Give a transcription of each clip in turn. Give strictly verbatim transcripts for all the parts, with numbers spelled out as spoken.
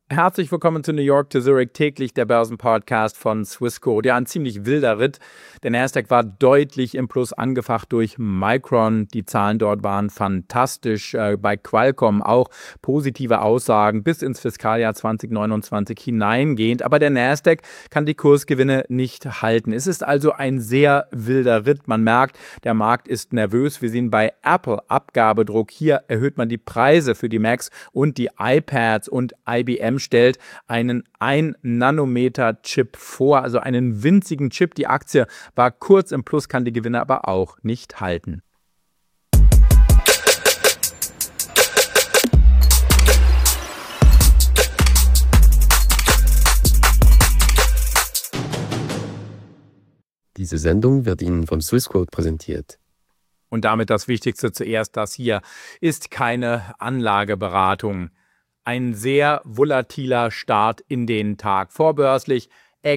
Herzlich willkommen zu New York to Zurich, täglich der Börsenpodcast von Swissquote. Ja, ein ziemlich wilder Ritt. Der Nasdaq war deutlich im Plus angefacht durch Micron. Die Zahlen dort waren fantastisch. Äh, bei Qualcomm auch positive Aussagen bis ins Fiskaljahr zwanzig neunundzwanzig hineingehend. Aber der Nasdaq kann die Kursgewinne nicht halten. Es ist also ein sehr wilder Ritt. Man merkt, der Markt ist nervös. Wir sehen bei Apple Abgabedruck. Hier erhöht man die Preise für die Macs und die iPads, und I B M stellt einen ein Nanometer Chip vor, also einen winzigen Chip. Die Aktie war kurz im Plus, kann die Gewinne aber auch nicht halten. Diese Sendung wird Ihnen vom Swissquote präsentiert. Und damit das Wichtigste zuerst: Das hier ist keine Anlageberatung. Ein sehr volatiler Start in den Tag. Vorbörslich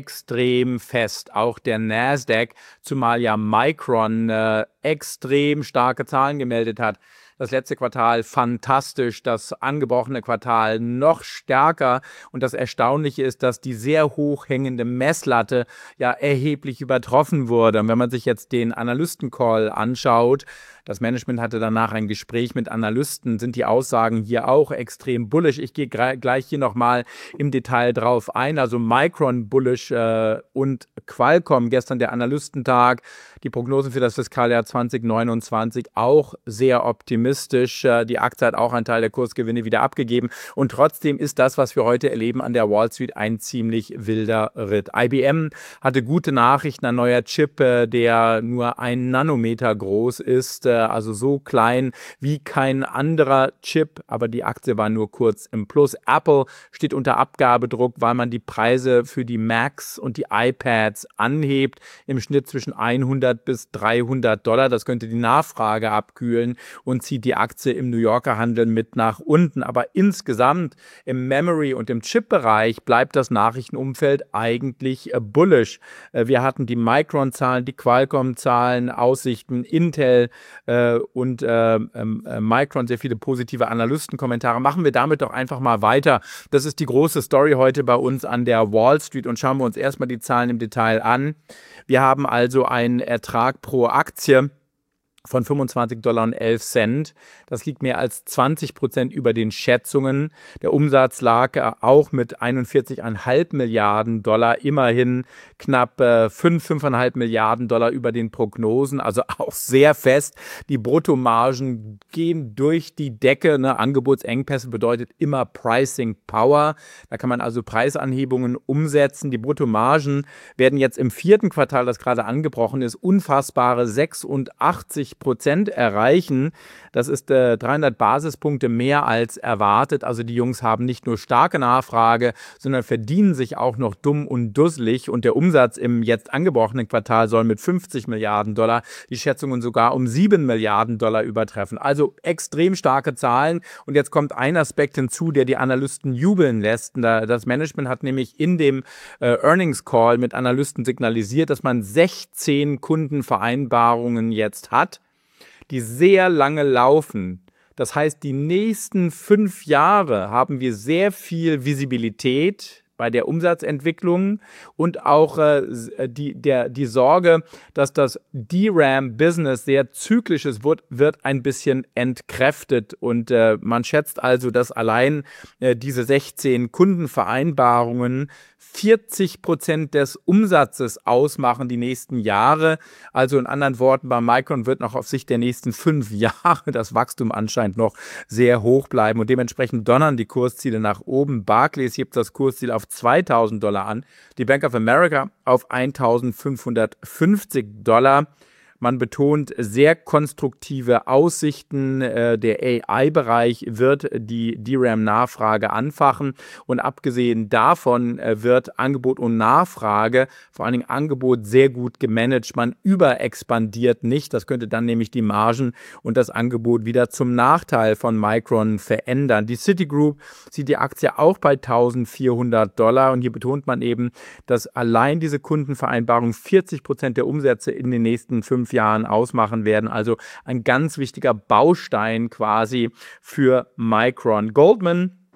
extrem fest. Auch der Nasdaq, zumal ja Micron äh, extrem starke Zahlen gemeldet hat. Das letzte Quartal fantastisch, das angebrochene Quartal noch stärker. Und das Erstaunliche ist, dass die sehr hoch hängende Messlatte ja erheblich übertroffen wurde. Und wenn man sich jetzt den Analysten-Call anschaut, das Management hatte danach ein Gespräch mit Analysten, sind die Aussagen hier auch extrem bullish. Ich gehe gleich hier nochmal im Detail drauf ein. Also Micron bullish äh, und Qualcomm, gestern der Analystentag. Die Prognosen für das Fiskaljahr zwanzig neunundzwanzig auch sehr optimistisch. Äh, die Aktie hat auch einen Teil der Kursgewinne wieder abgegeben. Und trotzdem ist das, was wir heute erleben an der Wall Street, ein ziemlich wilder Ritt. I B M hatte gute Nachrichten, ein neuer Chip, äh, der nur ein Nanometer groß ist. Äh, also so klein wie kein anderer Chip, aber die Aktie war nur kurz im Plus. Apple steht unter Abgabedruck, weil man die Preise für die Macs und die iPads anhebt, im Schnitt zwischen hundert bis dreihundert Dollar. Das könnte die Nachfrage abkühlen und zieht die Aktie im New Yorker Handel mit nach unten. Aber insgesamt im Memory- und im Chip-Bereich bleibt das Nachrichtenumfeld eigentlich äh, bullish. Äh, wir hatten die Micron-Zahlen, die Qualcomm-Zahlen, Aussichten, Intel äh, und äh, äh, Micron, sehr viele positive Analystenkommentare. Machen wir damit doch einfach mal weiter. Das ist die große Story heute bei uns an der Wall Street, und schauen wir uns erstmal die Zahlen im Detail an. Wir haben also einen Ertrag pro Aktie von fünfundzwanzig Dollar und elf Cent. Das liegt mehr als zwanzig Prozent über den Schätzungen. Der Umsatz lag äh, auch mit einundvierzig Komma fünf Milliarden Dollar, immerhin knapp äh, fünf, fünf Komma fünf Milliarden Dollar über den Prognosen, also auch sehr fest. Die Bruttomargen gehen durch die Decke. Ne? Angebotsengpässe bedeutet immer Pricing Power. Da kann man also Preisanhebungen umsetzen. Die Bruttomargen werden jetzt im vierten Quartal, das gerade angebrochen ist, unfassbare sechsundachtzig Prozent erreichen. Das ist äh, dreihundert Basispunkte mehr als erwartet. Also die Jungs haben nicht nur starke Nachfrage, sondern verdienen sich auch noch dumm und dusselig. Und der Umsatz im jetzt angebrochenen Quartal soll mit fünfzig Milliarden Dollar die Schätzungen sogar um sieben Milliarden Dollar übertreffen. Also extrem starke Zahlen. Und jetzt kommt ein Aspekt hinzu, der die Analysten jubeln lässt. Das Management hat nämlich in dem äh, Earnings Call mit Analysten signalisiert, dass man sechzehn Kundenvereinbarungen jetzt hat, die sehr lange laufen. Das heißt, die nächsten fünf Jahre haben wir sehr viel Visibilität bei der Umsatzentwicklung und auch äh, die, der, die Sorge, dass das D RAM-Business sehr zyklisches wird, wird ein bisschen entkräftet. Und äh, man schätzt also, dass allein äh, diese sechzehn Kundenvereinbarungen vierzig Prozent des Umsatzes ausmachen die nächsten Jahre. Also in anderen Worten, bei Micron wird noch auf Sicht der nächsten fünf Jahre das Wachstum anscheinend noch sehr hoch bleiben. Und dementsprechend donnern die Kursziele nach oben. Barclays hebt das Kursziel auf zweitausend Dollar an, die Bank of America auf eintausendfünfhundertfünfzig Dollar. Man betont sehr konstruktive Aussichten. Der A I-Bereich wird die D RAM-Nachfrage anfachen. Und abgesehen davon wird Angebot und Nachfrage, vor allen Dingen Angebot, sehr gut gemanagt. Man überexpandiert nicht. Das könnte dann nämlich die Margen und das Angebot wieder zum Nachteil von Micron verändern. Die Citigroup sieht die Aktie auch bei eintausendvierhundert Dollar. Und hier betont man eben, dass allein diese Kundenvereinbarung vierzig Prozent der Umsätze in den nächsten fünf Jahren ausmachen werden. Also ein ganz wichtiger Baustein quasi für Micron. Goldman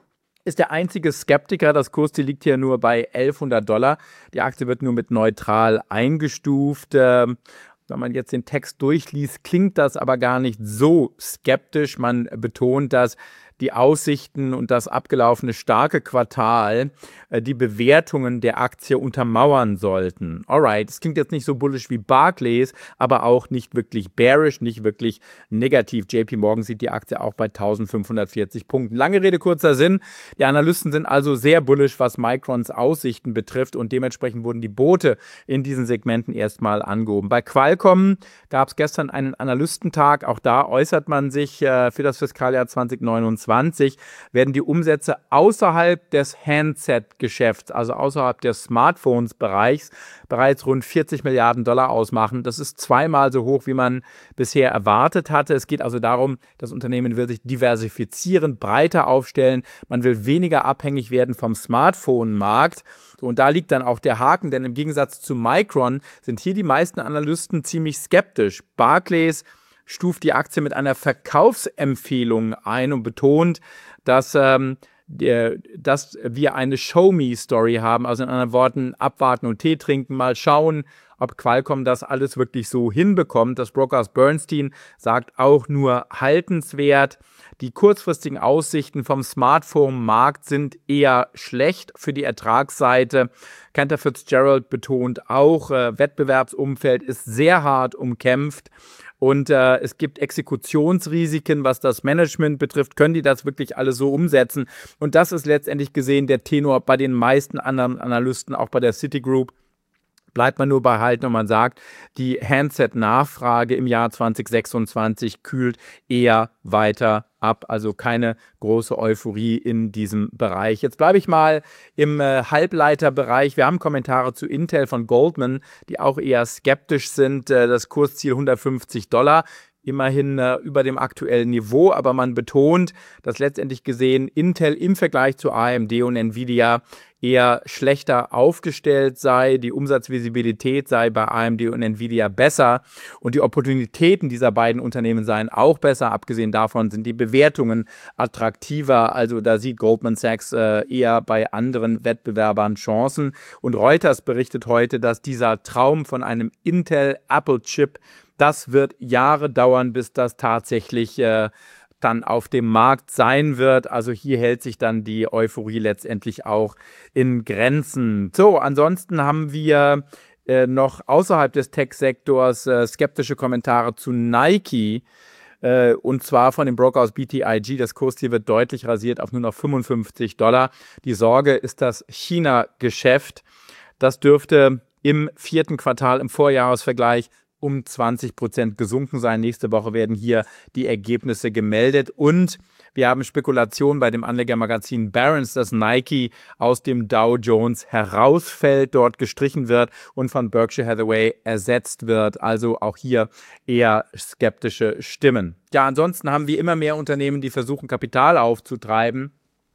ist der einzige Skeptiker. Das Kursziel liegt hier nur bei elfhundert Dollar. Die Aktie wird nur mit neutral eingestuft. Ähm, Wenn man jetzt den Text durchliest, klingt das aber gar nicht so skeptisch. Man betont, dass die Aussichten und das abgelaufene starke Quartal äh, die Bewertungen der Aktie untermauern sollten. Alright, es klingt jetzt nicht so bullish wie Barclays, aber auch nicht wirklich bearish, nicht wirklich negativ. J P Morgan sieht die Aktie auch bei eintausendfünfhundertvierzig Punkten. Lange Rede, kurzer Sinn. Die Analysten sind also sehr bullish, was Microns Aussichten betrifft, und dementsprechend wurden die Boote in diesen Segmenten erstmal angehoben. Bei Qualcomm gab es gestern einen Analystentag. Auch da äußert man sich äh, für das Fiskaljahr zwanzig neunundzwanzig. Werden die Umsätze außerhalb des Handset-Geschäfts, also außerhalb des Smartphones-Bereichs, bereits rund vierzig Milliarden Dollar ausmachen. Das ist zweimal so hoch, wie man bisher erwartet hatte. Es geht also darum, das Unternehmen will sich diversifizieren, breiter aufstellen. Man will weniger abhängig werden vom Smartphone-Markt. So, und da liegt dann auch der Haken, denn im Gegensatz zu Micron sind hier die meisten Analysten ziemlich skeptisch. Barclays stuft die Aktie mit einer Verkaufsempfehlung ein und betont, dass, ähm, der, dass wir eine Show-Me-Story haben. Also in anderen Worten, abwarten und Tee trinken, mal schauen, ob Qualcomm das alles wirklich so hinbekommt. Das Brokers Bernstein sagt auch nur haltenswert. Die kurzfristigen Aussichten vom Smartphone-Markt sind eher schlecht für die Ertragsseite. Cantor Fitzgerald betont auch, äh, Wettbewerbsumfeld ist sehr hart umkämpft. Und äh, es gibt Exekutionsrisiken, was das Management betrifft. Können die das wirklich alle so umsetzen? Und das ist letztendlich gesehen der Tenor bei den meisten anderen Analysten, auch bei der Citigroup. Bleibt man nur bei halten und man sagt, die Handset-Nachfrage im Jahr zwanzig sechsundzwanzig kühlt eher weiter ab. Also keine große Euphorie in diesem Bereich. Jetzt bleibe ich mal im äh, Halbleiterbereich. Wir haben Kommentare zu Intel von Goldman, die auch eher skeptisch sind. Äh, das Kursziel hundertfünfzig Dollar. Immerhin äh, über dem aktuellen Niveau, aber man betont, dass letztendlich gesehen Intel im Vergleich zu A M D und Nvidia eher schlechter aufgestellt sei. Die Umsatzvisibilität sei bei A M D und Nvidia besser und die Opportunitäten dieser beiden Unternehmen seien auch besser. Abgesehen davon sind die Bewertungen attraktiver. Also da sieht Goldman Sachs äh, eher bei anderen Wettbewerbern Chancen. Und Reuters berichtet heute, dass dieser Traum von einem Intel-Apple-Chip, das wird Jahre dauern, bis das tatsächlich äh, dann auf dem Markt sein wird. Also hier hält sich dann die Euphorie letztendlich auch in Grenzen. So, ansonsten haben wir äh, noch außerhalb des Tech-Sektors äh, skeptische Kommentare zu Nike. Äh, und zwar von dem Broker aus B T I G. Das Kursziel wird deutlich rasiert auf nur noch fünfundfünfzig Dollar. Die Sorge ist das China-Geschäft. Das dürfte im vierten Quartal im Vorjahresvergleich um zwanzig Prozent gesunken sein. Nächste Woche werden hier die Ergebnisse gemeldet. Und wir haben Spekulationen bei dem Anlegermagazin Barron's, dass Nike aus dem Dow Jones herausfällt, dort gestrichen wird und von Berkshire Hathaway ersetzt wird. Also auch hier eher skeptische Stimmen. Ja, ansonsten haben wir immer mehr Unternehmen, die versuchen, Kapital aufzutreiben.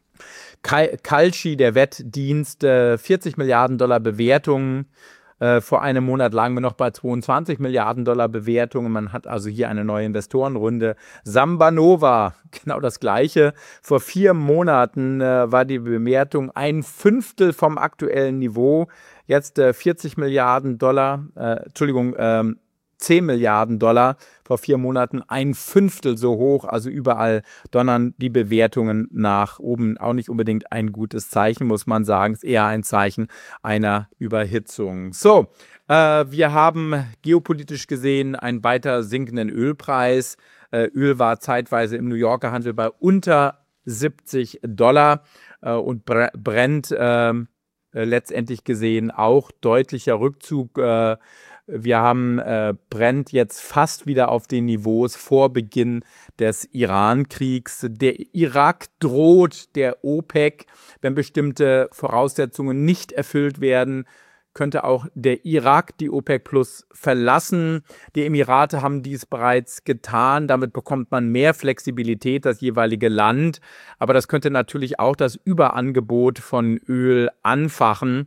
Kalshi, der Wettdienst, vierzig Milliarden Dollar Bewertungen. Äh, vor einem Monat lagen wir noch bei zweiundzwanzig Milliarden Dollar Bewertungen. Man hat also hier eine neue Investorenrunde. Samba Nova, genau das Gleiche. Vor vier Monaten äh, war die Bewertung ein Fünftel vom aktuellen Niveau. Jetzt äh, vierzig Milliarden Dollar, äh, Entschuldigung, ähm, zehn Milliarden Dollar, vor vier Monaten ein Fünftel so hoch, also überall donnern die Bewertungen nach oben. Auch nicht unbedingt ein gutes Zeichen, muss man sagen, ist eher ein Zeichen einer Überhitzung. So, äh, wir haben geopolitisch gesehen einen weiter sinkenden Ölpreis. Äh, Öl war zeitweise im New Yorker Handel bei unter siebzig Dollar äh, und Bre Brent äh, letztendlich gesehen auch deutlicher Rückzug. Äh, Wir haben äh, Brent jetzt fast wieder auf den Niveaus vor Beginn des Iran-Kriegs. Der Irak droht der OPEC, wenn bestimmte Voraussetzungen nicht erfüllt werden, könnte auch der Irak die OPEC Plus verlassen. Die Emirate haben dies bereits getan. Damit bekommt man mehr Flexibilität, das jeweilige Land. Aber das könnte natürlich auch das Überangebot von Öl anfachen.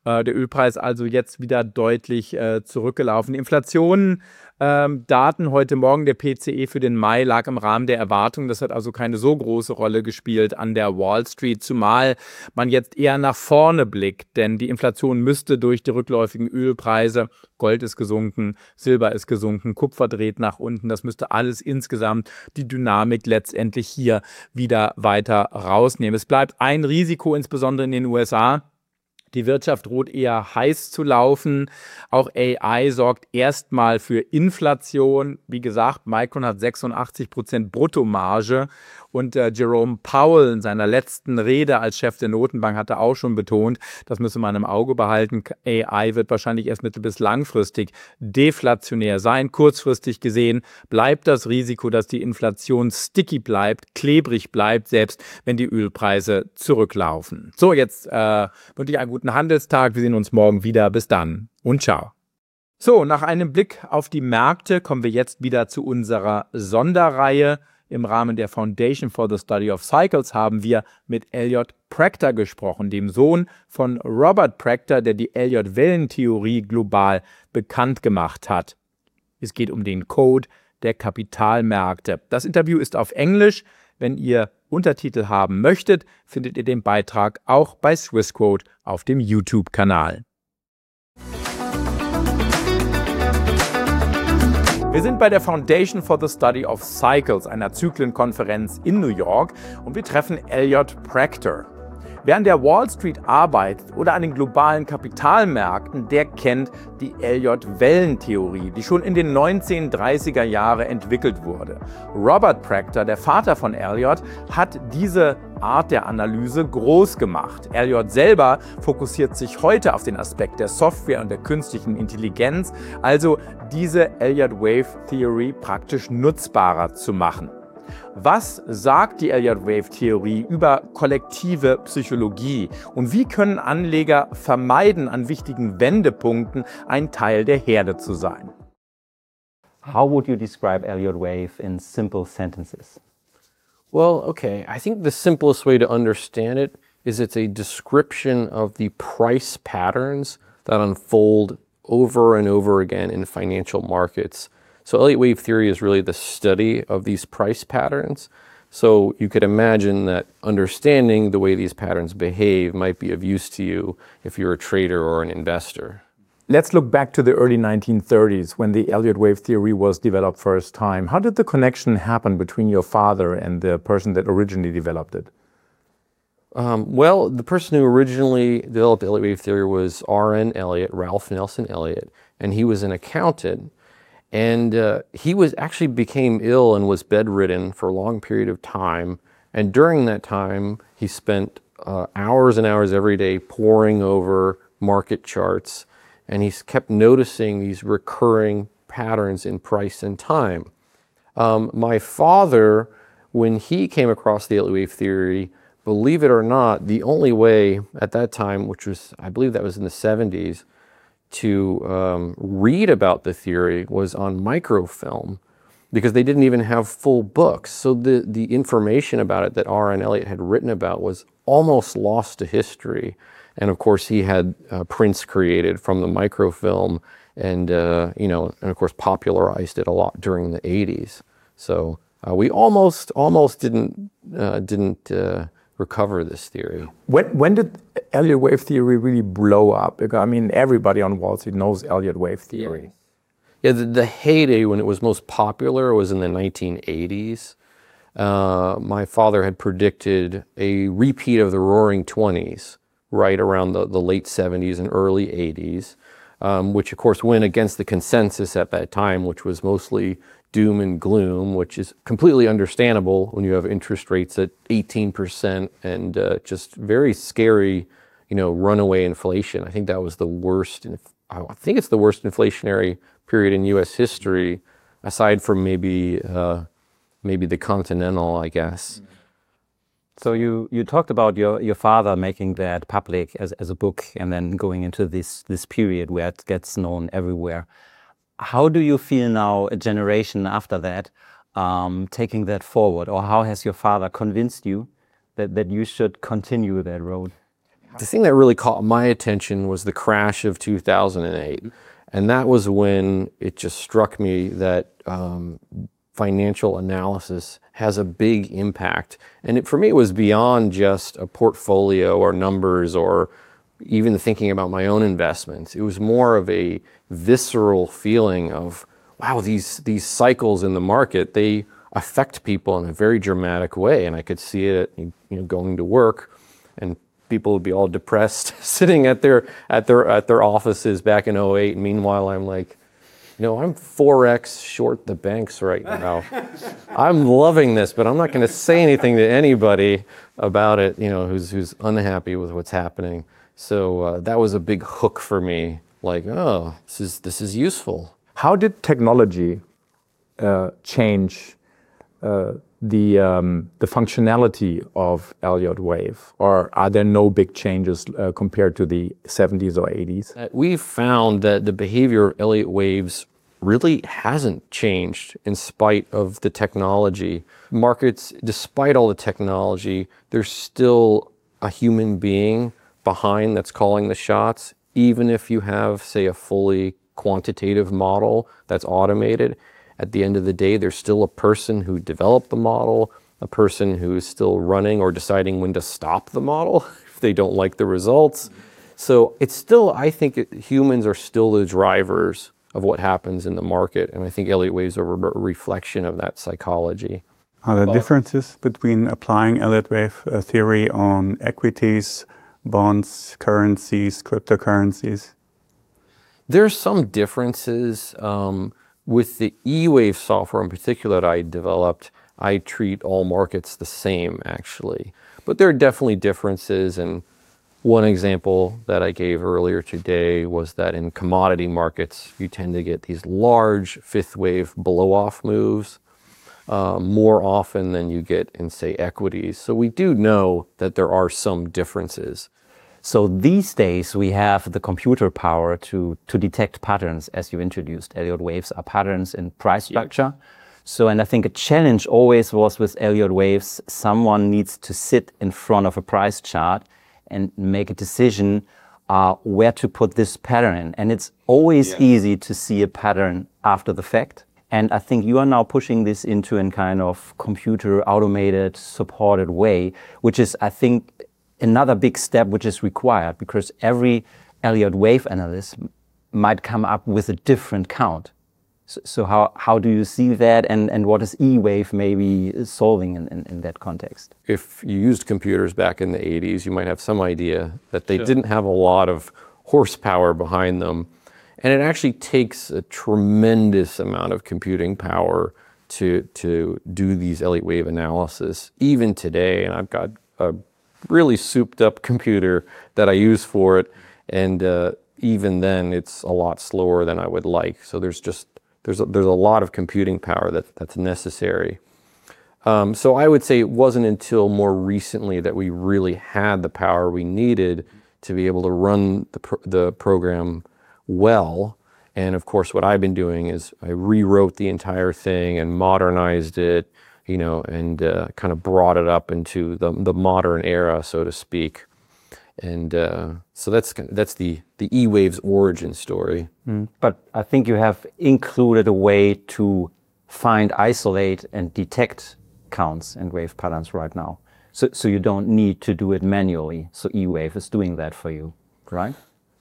Äh, der Ölpreis also jetzt wieder deutlich äh, zurückgelaufen. Die Inflation, ähm, Daten heute Morgen, der P C E für den Mai lag im Rahmen der Erwartungen. Das hat also keine so große Rolle gespielt an der Wall Street, zumal man jetzt eher nach vorne blickt, denn die Inflation müsste durch die rückläufigen Ölpreise, Gold ist gesunken, Silber ist gesunken, Kupfer dreht nach unten, das müsste alles insgesamt die Dynamik letztendlich hier wieder weiter rausnehmen. Es bleibt ein Risiko, insbesondere in den U S A. Die Wirtschaft droht eher heiß zu laufen. Auch A I sorgt erstmal für Inflation. Wie gesagt, Micron hat sechsundachtzig Prozent Bruttomarge. Und äh, Jerome Powell in seiner letzten Rede als Chef der Notenbank hatte auch schon betont, das müsse man im Auge behalten. A I wird wahrscheinlich erst mittel- bis langfristig deflationär sein. Kurzfristig gesehen bleibt das Risiko, dass die Inflation sticky bleibt, klebrig bleibt, selbst wenn die Ölpreise zurücklaufen. So, jetzt äh, wünsche ich einen guten Handelstag. Wir sehen uns morgen wieder. Bis dann und ciao. So, nach einem Blick auf die Märkte kommen wir jetzt wieder zu unserer Sonderreihe. Im Rahmen der Foundation for the Study of Cycles haben wir mit Elliott Proctor gesprochen, dem Sohn von Robert Proctor, der die Elliott-Wellentheorie global bekannt gemacht hat. Es geht um den Code der Kapitalmärkte. Das Interview ist auf Englisch. Wenn ihr Untertitel haben möchtet, findet ihr den Beitrag auch bei Swissquote auf dem YouTube-Kanal. Wir sind bei der Foundation for the Study of Cycles, einer Zyklenkonferenz in New York, und wir treffen Elliott Proctor. Wer an der Wall Street arbeitet oder an den globalen Kapitalmärkten, der kennt die Elliott-Wellentheorie, die schon in den neunzehnhundertdreißiger Jahren entwickelt wurde. Robert Proctor, der Vater von Elliott, hat diese Art der Analyse groß gemacht. Elliott selber fokussiert sich heute auf den Aspekt der Software und der künstlichen Intelligenz, also diese Elliott-Wave-Theorie praktisch nutzbarer zu machen. Was sagt die Elliott-Wave-Theorie über kollektive Psychologie und wie können Anleger vermeiden, an wichtigen Wendepunkten ein Teil der Herde zu sein? How would you describe Elliott Wave in simple sentences? Well, okay, I think the simplest way to understand it is it's a description of the price patterns that unfold over and over again in financial markets. So Elliott Wave theory is really the study of these price patterns. So you could imagine that understanding the way these patterns behave might be of use to you if you're a trader or an investor. Let's look back to the early nineteen thirties when the Elliott Wave theory was developed first time. How did the connection happen between your father and the person that originally developed it? Um, well, the person who originally developed Elliott Wave theory was R N Elliott, Ralph Nelson Elliott, and he was an accountant. And uh, he was actually became ill and was bedridden for a long period of time. And during that time, he spent uh, hours and hours every day poring over market charts. And he kept noticing these recurring patterns in price and time. Um, my father, when he came across the Elliott Wave theory, believe it or not, the only way at that time, which was, I believe that was in the seventies, to um, read about the theory was on microfilm, because they didn't even have full books. So the, the information about it that R N Elliott had written about was almost lost to history. And of course he had uh, prints created from the microfilm and, uh, you know, and of course popularized it a lot during the eighties. So uh, we almost, almost didn't, uh, didn't uh, recover this theory. When, when did Elliott Wave theory really blow up? Because, I mean, everybody on Wall Street knows Elliott Wave theory. Yeah, the, the heyday when it was most popular was in the nineteen eighties. Uh, my father had predicted a repeat of the Roaring Twenties right around the, the late seventies and early eighties, um, which of course went against the consensus at that time, which was mostly doom and gloom, which is completely understandable when you have interest rates at eighteen percent and uh, just very scary, you know, runaway inflation. I think that was the worst, I think it's the worst inflationary period in U S history, aside from maybe uh, maybe the Continental, I guess. So you, you talked about your, your father making that public as, as a book and then going into this, this period where it gets known everywhere. How do you feel now, a generation after that, um, taking that forward? Or how has your father convinced you that, that you should continue that road? The thing that really caught my attention was the crash of two thousand eight. And that was when it just struck me that um, financial analysis has a big impact. And it, for me, it was beyond just a portfolio or numbers or even thinking about my own investments. It was more of a visceral feeling of, wow, these, these cycles in the market, they affect people in a very dramatic way. And I could see it, you know, going to work, and people would be all depressed sitting at their at their at their offices back in oh eight. And meanwhile, I'm like, you know, I'm four X short the banks right now. I'm loving this, but I'm not going to say anything to anybody about it, you know, who's who's unhappy with what's happening. So uh, that was a big hook for me. Like, oh, this is this is useful. How did technology uh, change uh, the um, the functionality of Elliott Wave, or are there no big changes uh, compared to the seventies or eighties? We've found that the behavior of Elliott waves really hasn't changed in spite of the technology. Markets, despite all the technology, there's still a human being behind that's calling the shots, even if you have, say, a fully quantitative model that's automated. At the end of the day, there's still a person who developed the model, a person who's still running or deciding when to stop the model if they don't like the results. So it's still, I think it, humans are still the drivers of what happens in the market. And I think Elliott waves are a reflection of that psychology. Are there differences between applying Elliott wave uh, theory on equities, bonds, currencies, cryptocurrencies? There's some differences. Um, with the E-Wave software in particular that I developed, I treat all markets the same, actually. But there are definitely differences, and one example that I gave earlier today was that in commodity markets, you tend to get these large fifth wave blow-off moves uh, more often than you get in, say, equities. So we do know that there are some differences. So these days we have the computer power to, to detect patterns, as you introduced. Elliott waves are patterns in price structure. Yeah. So, and I think a challenge always was with Elliott waves, someone needs to sit in front of a price chart and make a decision uh, where to put this pattern in. And it's always yeah. easy to see a pattern after the fact. And I think you are now pushing this into a kind of computer automated, supported way, which is, I think, another big step which is required, because every Elliott wave analyst might come up with a different count. So, so how, how do you see that, and, and what is E-Wave maybe solving in, in, in that context? If you used computers back in the eighties, you might have some idea that they Sure. didn't have a lot of horsepower behind them. And it actually takes a tremendous amount of computing power to, to do these Elliott wave analysis, even today. And I've got a really souped up computer that I use for it, and uh, even then it's a lot slower than I would like. So there's just there's a, there's a lot of computing power that that's necessary. Um, so I would say it wasn't until more recently that we really had the power we needed to be able to run the pro the program well. And of course, what I've been doing is I rewrote the entire thing and modernized it, you know, and uh, kind of brought it up into the, the modern era, so to speak. And uh, so that's that's the, the E-Wave's origin story. Mm. But I think you have included a way to find, isolate, and detect counts and wave patterns right now. So, so you don't need to do it manually. So E-Wave is doing that for you, right?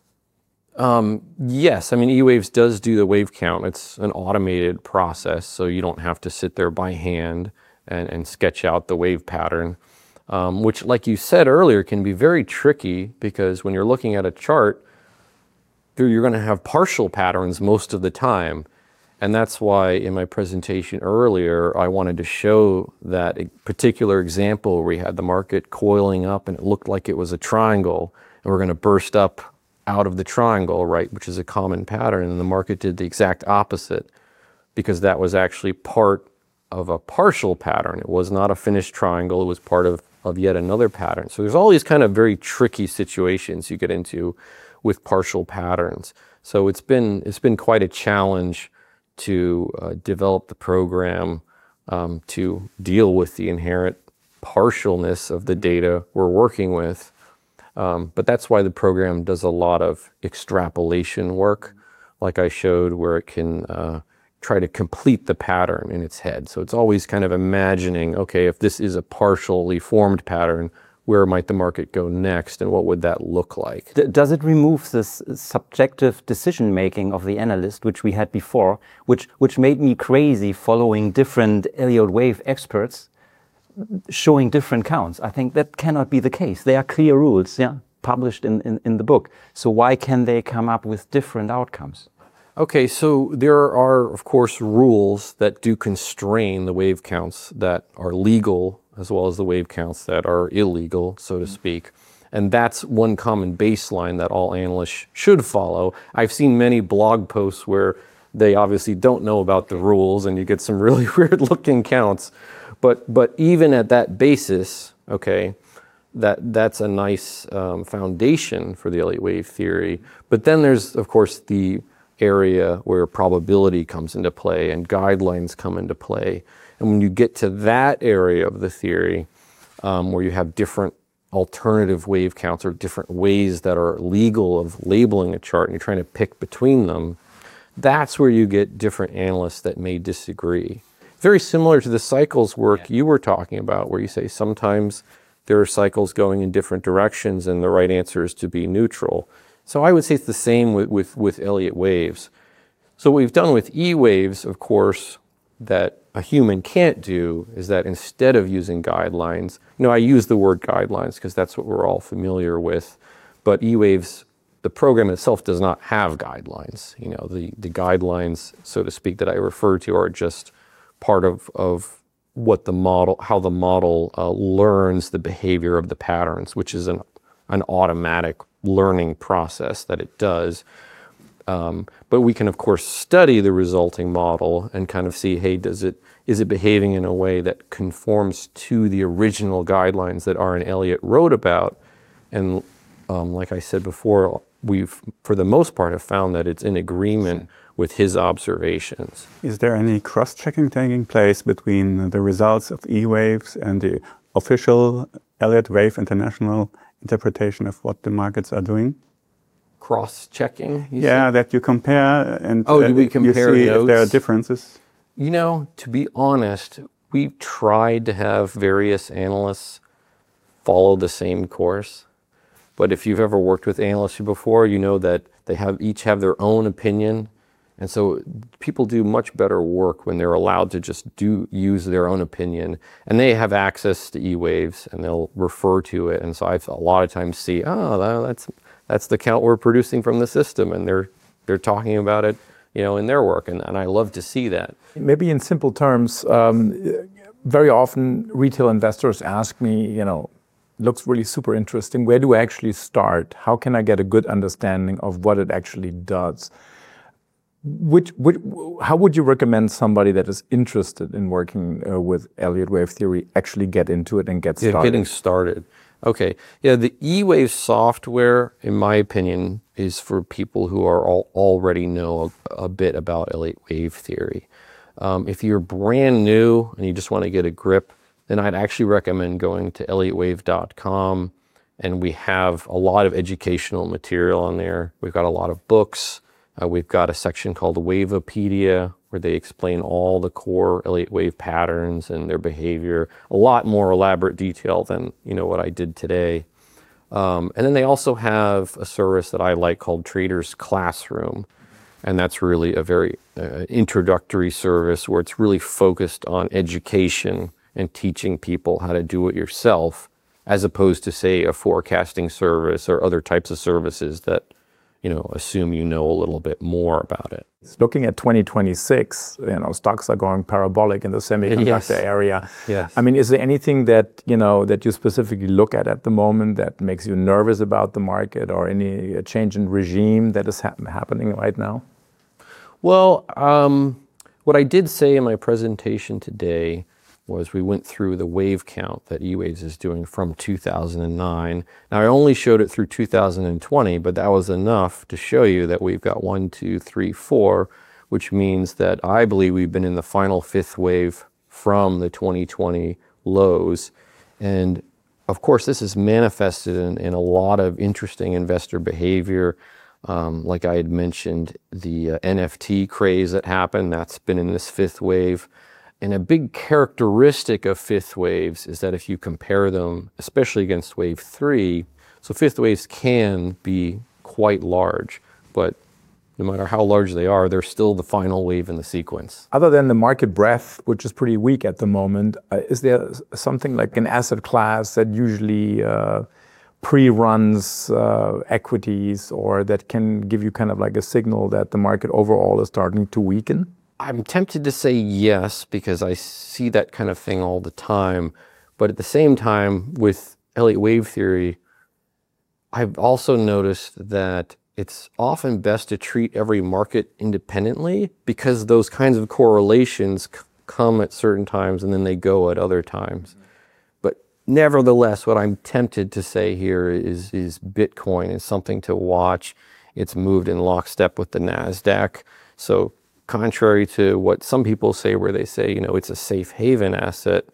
Um, yes, I mean, E-Waves does do the wave count. It's an automated process, so you don't have to sit there by hand and, and sketch out the wave pattern, um, which, like you said earlier, can be very tricky, because when you're looking at a chart, you're going to have partial patterns most of the time. And that's why in my presentation earlier, I wanted to show that particular example where we had the market coiling up and it looked like it was a triangle, and we're going to burst up out of the triangle, right, which is a common pattern, and the market did the exact opposite, because that was actually part of a partial pattern. It was not a finished triangle, it was part of, of yet another pattern. So there's all these kind of very tricky situations you get into with partial patterns. So it's been, it's been quite a challenge to uh, develop the program um, to deal with the inherent partialness of the data we're working with. Um, but that's why the program does a lot of extrapolation work, like I showed, where it can uh, try to complete the pattern in its head. So it's always kind of imagining, okay, if this is a partially formed pattern, where might the market go next, and what would that look like? D does it remove this subjective decision-making of the analyst, which we had before, which, which made me crazy following different Elliott wave experts showing different counts? I think that cannot be the case. There are clear rules, yeah, published in, in, in the book. So why can they come up with different outcomes? Okay, so there are, of course, rules that do constrain the wave counts that are legal, as well as the wave counts that are illegal, so to speak. And that's one common baseline that all analysts should follow. I've seen many blog posts where they obviously don't know about the rules, and you get some really weird-looking counts. But, but even at that basis, okay, that, that's a nice um, foundation for the Elliott wave theory. But then there's, of course, the area where probability comes into play and guidelines come into play. And when you get to that area of the theory, um, where you have different alternative wave counts or different ways that are legal of labeling a chart, and you're trying to pick between them, that's where you get different analysts that may disagree. Very similar to the cycles work yeah. you were talking about, where you say sometimes there are cycles going in different directions and the right answer is to be neutral. So I would say it's the same with, with, with Elliott waves. So what we've done with E waves, of course, that a human can't do is that instead of using guidelines, you know, I use the word guidelines because that's what we're all familiar with, but E waves, the program itself does not have guidelines. You know, the, the guidelines, so to speak, that I refer to are just part of, of what the model, how the model uh, learns the behavior of the patterns, which is an, an automatic learning process that it does. Um, but we can, of course, study the resulting model and kind of see, hey, does it, is it behaving in a way that conforms to the original guidelines that R N Elliott wrote about? And um, like I said before, we've, for the most part, have found that it's in agreement with his observations. Is there any cross-checking taking place between the results of E waves and the official Elliott Wave International interpretation of what the markets are doing? Cross-checking? Yeah, say? That you compare and oh, do we compare you see notes? If there are differences. You know, to be honest, we've tried to have various analysts follow the same course. But if you've ever worked with analysts before, you know that they have each have their own opinion. And so people do much better work when they're allowed to just do use their own opinion, and they have access to E waves and they'll refer to it. And so I've a lot of times see, oh, that's that's the count we're producing from the system, and they're they're talking about it, you know, in their work, and, and I love to see that. Maybe in simple terms, um, very often retail investors ask me, you know, looks really super interesting. Where do I actually start? How can I get a good understanding of what it actually does? Which, which, how would you recommend somebody that is interested in working uh, with Elliott wave theory actually get into it and get started? Yeah, getting started. Okay. Yeah, the E wave software, in my opinion, is for people who are all, already know a, a bit about Elliott wave theory. Um, if you're brand new and you just want to get a grip, then I'd actually recommend going to elliott wave dot com, and we have a lot of educational material on there. We've got a lot of books. Uh, we've got a section called Waveopedia, where they explain all the core Elliott wave patterns and their behavior. A lot more elaborate detail than, you know, what I did today. Um, and then they also have a service that I like called Traders Classroom. And that's really a very uh, introductory service where it's really focused on education and teaching people how to do it yourself, as opposed to, say, a forecasting service or other types of services that, you know, assume you know a little bit more about it. Looking at twenty twenty-six, you know, stocks are going parabolic in the semiconductor yes. area. Yes. I mean, is there anything that, you know, that you specifically look at at the moment that makes you nervous about the market, or any change in regime that is ha happening right now? Well, um, what I did say in my presentation today was we went through the wave count that E waves is doing from two thousand nine. Now, I only showed it through two thousand twenty, but that was enough to show you that we've got one, two, three, four, which means that I believe we've been in the final fifth wave from the twenty twenty lows. And of course, this is manifested in, in a lot of interesting investor behavior. Um, like I had mentioned, the uh, N F T craze that happened, that's been in this fifth wave. And a big characteristic of fifth waves is that if you compare them, especially against wave three, so fifth waves can be quite large, but no matter how large they are, they're still the final wave in the sequence. Other than the market breadth, which is pretty weak at the moment, uh, is there something like an asset class that usually uh, pre-runs uh, equities, or that can give you kind of like a signal that the market overall is starting to weaken? I'm tempted to say yes, because I see that kind of thing all the time. But at the same time, with Elliott wave theory, I've also noticed that it's often best to treat every market independently, because those kinds of correlations c- come at certain times and then they go at other times. But nevertheless, what I'm tempted to say here is, is Bitcoin is something to watch. It's moved in lockstep with the NASDAQ. So contrary to what some people say, where they say, you know, it's a safe haven asset,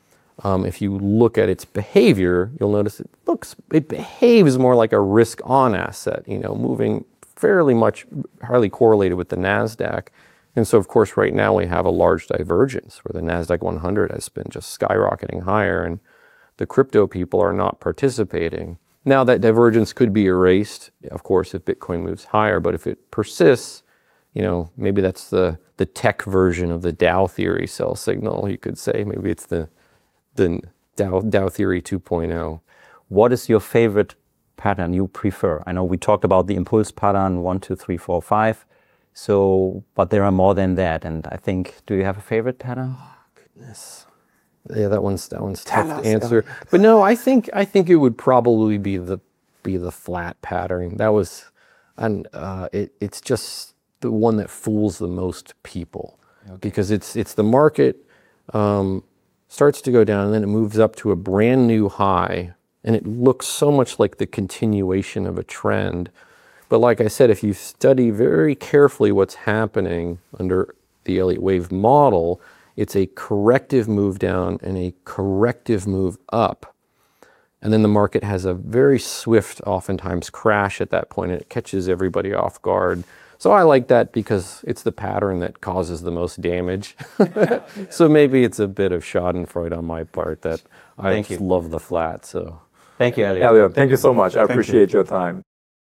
um, if you look at its behavior, you'll notice it looks, it behaves more like a risk-on asset, you know, moving fairly much, highly correlated with the NASDAQ. And so, of course, right now we have a large divergence where the NASDAQ one hundred has been just skyrocketing higher and the crypto people are not participating. Now that divergence could be erased, of course, if Bitcoin moves higher, but if it persists, you know, maybe that's the, the tech version of the Dow theory sell signal, you could say. Maybe it's the, the Dow, Dow theory two point oh. What is your favorite pattern you prefer? I know we talked about the impulse pattern, one, two, three, four, five. So, but there are more than that. And I think, do you have a favorite pattern? Oh, goodness. Yeah, that one's, that one's tough to answer. But no, I think, I think it would probably be the, be the flat pattern. That was, and uh, it, it's just the one that fools the most people, okay. Because it's it's the market um, starts to go down and then it moves up to a brand new high, and it looks so much like the continuation of a trend. But like I said, if you study very carefully what's happening under the Elliott wave model, it's a corrective move down and a corrective move up. And then the market has a very swift, oftentimes, crash at that point, and it catches everybody off guard. So I like that because it's the pattern that causes the most damage. So maybe it's a bit of schadenfreude on my part that I Thank you. love the flat. So Thank you, Elliott. Elliott, thank you so much. I appreciate your time.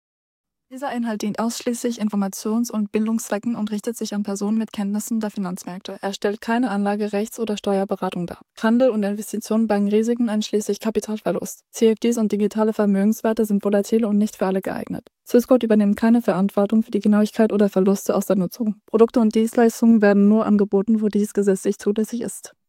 Dieser Inhalt dient ausschließlich Informations- und Bildungszwecken und richtet sich an Personen mit Kenntnissen der Finanzmärkte. Er stellt keine Anlage-, Rechts- oder Steuerberatung dar. Handel und Investitionen bergen Risiken einschließlich Kapitalverlust. C F Ds und digitale Vermögenswerte sind volatile und nicht für alle geeignet. Swissquote übernimmt keine Verantwortung für die Genauigkeit oder Verluste aus der Nutzung. Produkte und Dienstleistungen werden nur angeboten, wo dies gesetzlich zulässig ist.